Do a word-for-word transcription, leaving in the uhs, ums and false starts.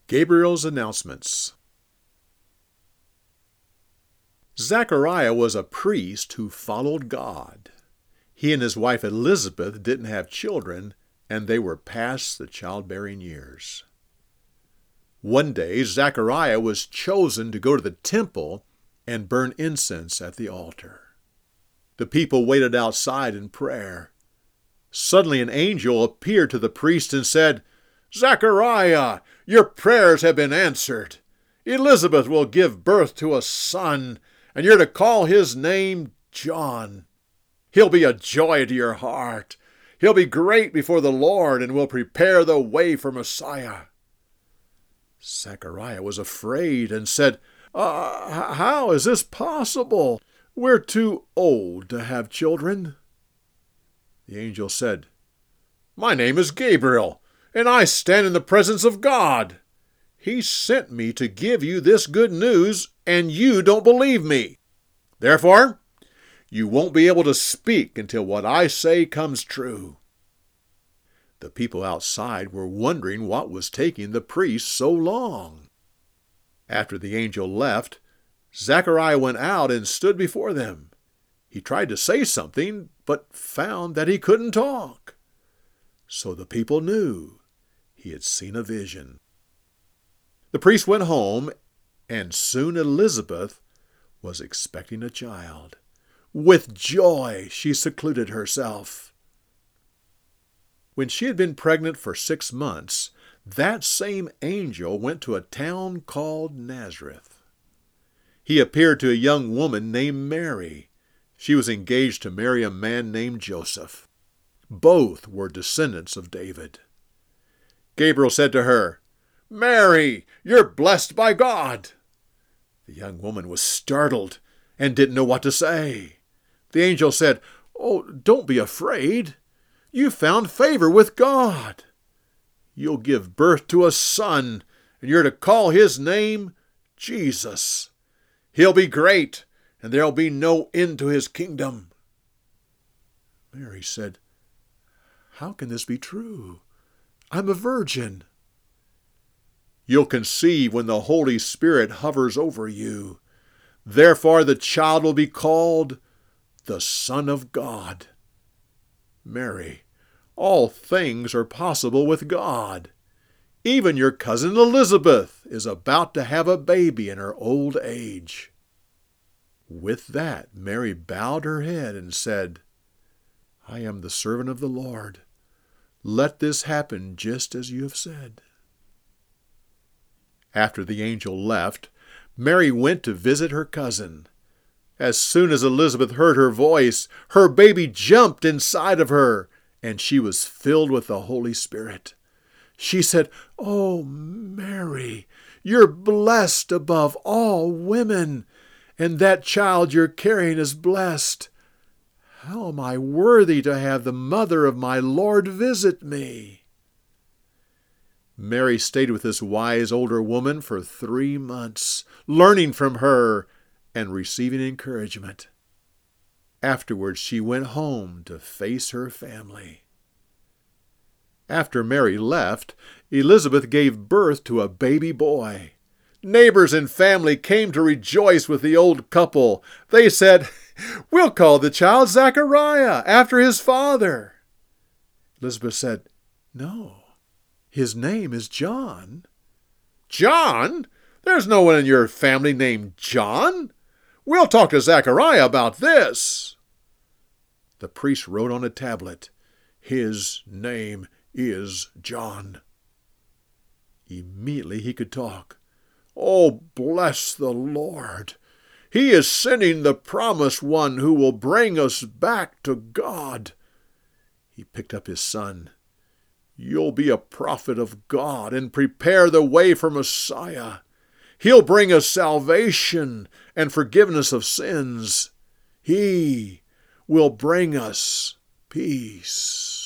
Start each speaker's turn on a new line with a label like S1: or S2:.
S1: Gabriel's announcements. Zechariah was a priest who followed God. He and his wife Elizabeth didn't have children, and they were past the childbearing years. One day, Zechariah was chosen to go to the temple and burn incense at the altar. The people waited outside in prayer. Suddenly an angel appeared to the priest and said, "Zechariah, your prayers have been answered. Elizabeth will give birth to a son, and you're to call his name John. He'll be a joy to your heart. He'll be great before the Lord and will prepare the way for Messiah." Zechariah was afraid and said, uh, "How is this possible? We're too old to have children." The angel said, "My name is Gabriel, and I stand in the presence of God. He sent me to give you this good news, and you don't believe me. Therefore, you won't be able to speak until what I say comes true." The people outside were wondering what was taking the priest so long. After the angel left, Zechariah went out and stood before them. He tried to say something, but found that he couldn't talk. So the people knew he had seen a vision. The priest went home, and soon Elizabeth was expecting a child. With joy she secluded herself. When she had been pregnant for six months, that same angel went to a town called Nazareth. He appeared to a young woman named Mary. She was engaged to marry a man named Joseph. Both were descendants of David. Gabriel said to her, "Mary, you're blessed by God." The young woman was startled and didn't know what to say. The angel said, "Oh, don't be afraid. You found favor with God. You'll give birth to a son, and you're to call his name Jesus. He'll be great, and there'll be no end to his kingdom." Mary said, "How can this be true? I'm a virgin." "You'll conceive when the Holy Spirit hovers over you. Therefore the child will be called the Son of God." "Mary, all things are possible with God. Even your cousin Elizabeth is about to have a baby in her old age." With that, Mary bowed her head and said, "I am the servant of the Lord. Let this happen just as you have said." After the angel left, Mary went to visit her cousin. As soon as Elizabeth heard her voice, her baby jumped inside of her, and she was filled with the Holy Spirit. She said, "Oh, Mary, you're blessed above all women, and that child you're carrying is blessed. How am I worthy to have the mother of my Lord visit me?" Mary stayed with this wise older woman for three months, learning from her and receiving encouragement. Afterwards, she went home to face her family. After Mary left, Elizabeth gave birth to a baby boy. Neighbors and family came to rejoice with the old couple. They said, "We'll call the child Zechariah, after his father." Elizabeth said, "No, his name is John." "John? There's no one in your family named John. We'll talk to Zechariah about this." The priest wrote on a tablet, "His name is John." Immediately he could talk. "Oh, bless the Lord! He is sending the promised one who will bring us back to God." He picked up his son. "You'll be a prophet of God and prepare the way for Messiah. He'll bring us salvation and forgiveness of sins. He will bring us peace."